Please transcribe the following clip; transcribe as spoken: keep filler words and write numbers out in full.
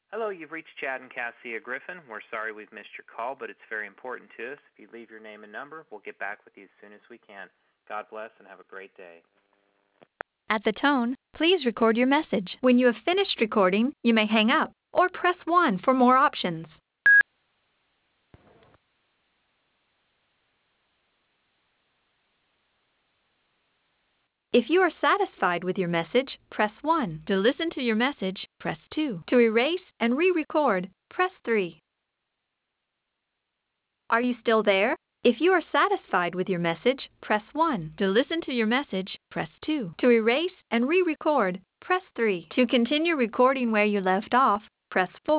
Hello, you've reached Chad and Cassia Griffin. We're sorry we've missed your call, but it's very important to us. If you leave your name and number, we'll get back with you as soon as we can. God bless and have a great day. At the tone, please record your message. When you have finished recording, you may hang up or press one for more options. If you are satisfied with your message, press one. To listen to your message, press two. To erase and re-record, press three. Are you still there? If you are satisfied with your message, press one. To listen to your message, press two. To erase and re-record, press three. To continue recording where you left off, press four.